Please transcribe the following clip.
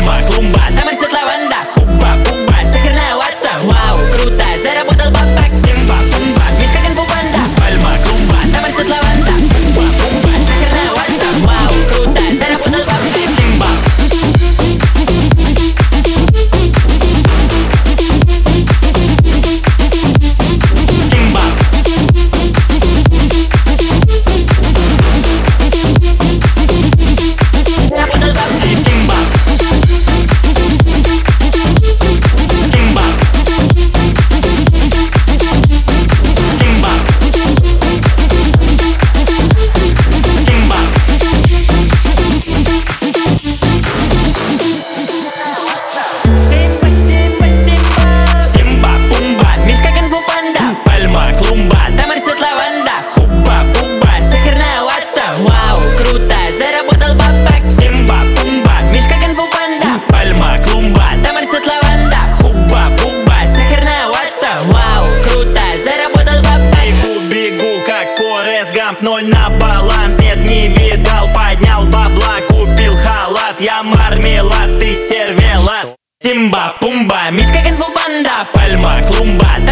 пальма, клумба, там растет лаванда. Хуба-буба, сахарная вата. Вау, круто, заработал бабак. Симба, пумба, мишка кунг-фу панда. Пальма, клумба, там растет лаванда. Хуба-буба, сахарная вата. Вау, круто, заработал бабак. Симба. Ноль на баланс, нет, не видал. Поднял бабла, купил халат. Я мармелад, ты сервелат. Симба, пумба, мишка кунг-фу панда. Пальма, клумба,